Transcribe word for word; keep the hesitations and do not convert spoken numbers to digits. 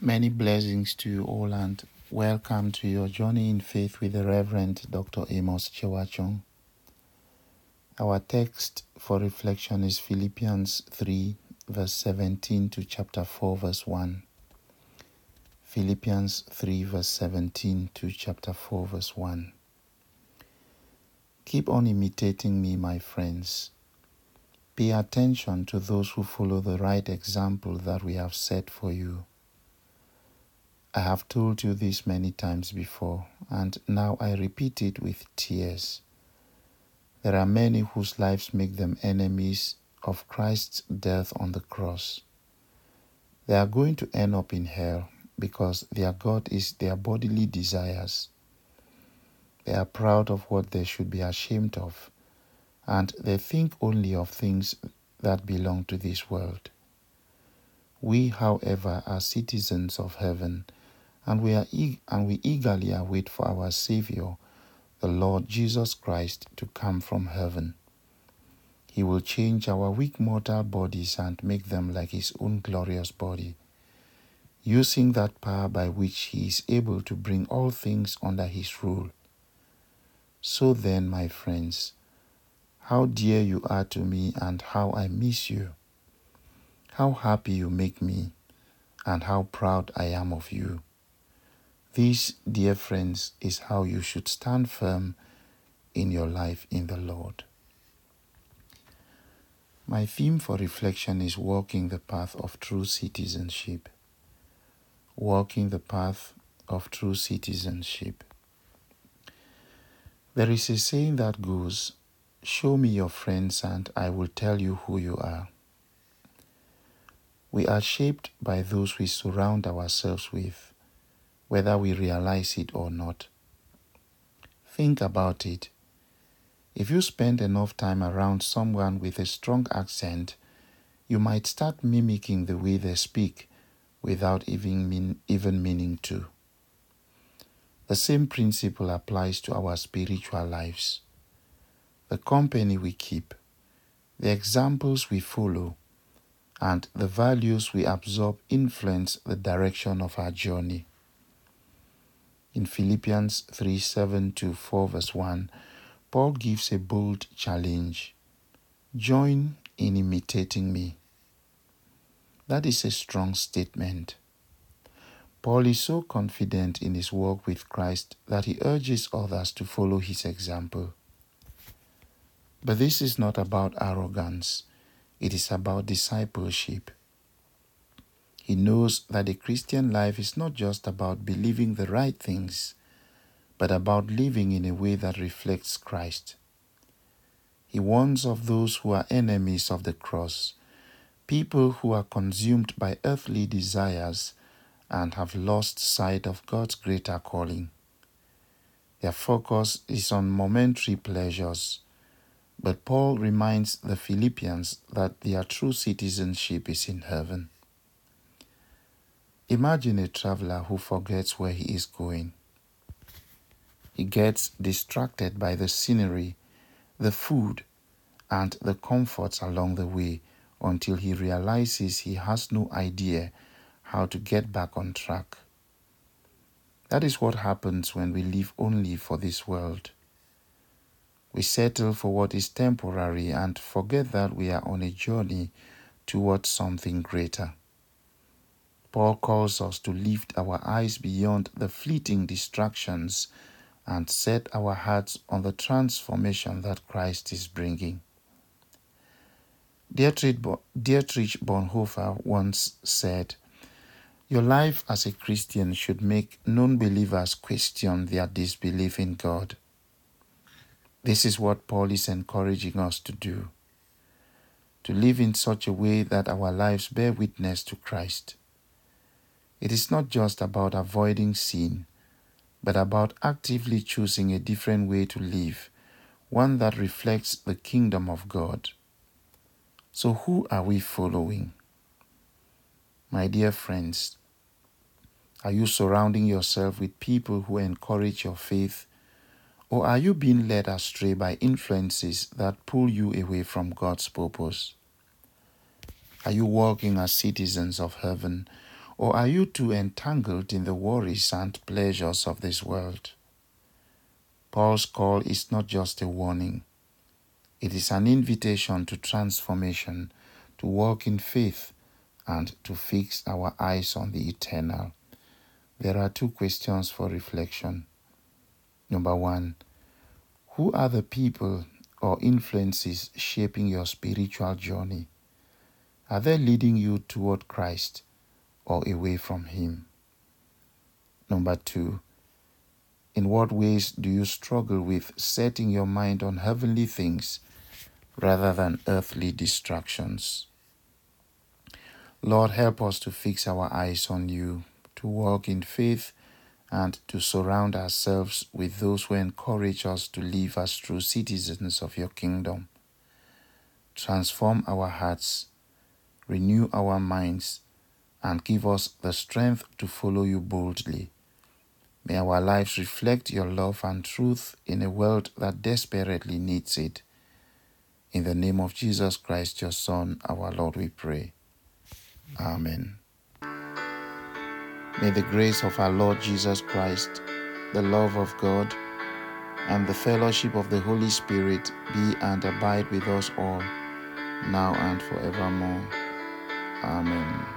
Many blessings to you all and welcome to your journey in faith with the Reverend Doctor Amos Chewachong. Our text for reflection is Philippians three verse seventeen to chapter four verse one. Philippians three verse seventeen to chapter four verse one. Keep on imitating me, my friends. Pay attention to those who follow the right example that we have set for you. I have told you this many times before, and now I repeat it with tears. There are many whose lives make them enemies of Christ's death on the cross. They are going to end up in hell because their God is their bodily desires. They are proud of what they should be ashamed of, and they think only of things that belong to this world. We, however, are citizens of heaven, and we are e- and we eagerly await for our Savior, the Lord Jesus Christ, to come from heaven. He will change our weak mortal bodies and make them like His own glorious body, using that power by which He is able to bring all things under His rule. So then, my friends, how dear you are to me and how I miss you. How happy you make me and how proud I am of you. This, dear friends, is how you should stand firm in your life in the Lord. My theme for reflection is walking the path of true citizenship. Walking the path of true citizenship. There is a saying that goes, "Show me your friends and I will tell you who you are." We are shaped by those we surround ourselves with, whether we realize it or not. Think about it. If you spend enough time around someone with a strong accent, you might start mimicking the way they speak without even, mean, even meaning to. The same principle applies to our spiritual lives. The company we keep, the examples we follow, and the values we absorb influence the direction of our journey. In Philippians three seven to four verse one, Paul gives a bold challenge. Join in imitating me. That is a strong statement. Paul is so confident in his walk with Christ that he urges others to follow his example. But this is not about arrogance. It is about discipleship. He knows that the Christian life is not just about believing the right things, but about living in a way that reflects Christ. He warns of those who are enemies of the cross, people who are consumed by earthly desires and have lost sight of God's greater calling. Their focus is on momentary pleasures, but Paul reminds the Philippians that their true citizenship is in heaven. Imagine a traveler who forgets where he is going. He gets distracted by the scenery, the food, and the comforts along the way until he realizes he has no idea how to get back on track. That is what happens when we live only for this world. We settle for what is temporary and forget that we are on a journey towards something greater. Paul calls us to lift our eyes beyond the fleeting distractions and set our hearts on the transformation that Christ is bringing. Dietrich Bonhoeffer once said, "Your life as a Christian should make non-believers question their disbelief in God." This is what Paul is encouraging us to do, to live in such a way that our lives bear witness to Christ. It is not just about avoiding sin, but about actively choosing a different way to live, one that reflects the kingdom of God. So who are we following? My dear friends, are you surrounding yourself with people who encourage your faith, or are you being led astray by influences that pull you away from God's purpose? Are you walking as citizens of heaven, Or are you too entangled in the worries and pleasures of this world? Paul's call is not just a warning. It is an invitation to transformation, to walk in faith, and to fix our eyes on the eternal. There are two questions for reflection. Number one, who are the people or influences shaping your spiritual journey? Are they leading you toward Christ or away from Him? Number two, in what ways do you struggle with setting your mind on heavenly things rather than earthly distractions? Lord, help us to fix our eyes on You, to walk in faith, and to surround ourselves with those who encourage us to live as true citizens of Your kingdom. Transform our hearts, renew our minds, and give us the strength to follow You boldly. May our lives reflect Your love and truth in a world that desperately needs it. In the name of Jesus Christ, Your Son, our Lord, we pray. Amen. May the grace of our Lord Jesus Christ, the love of God, and the fellowship of the Holy Spirit be and abide with us all, now and forevermore. Amen.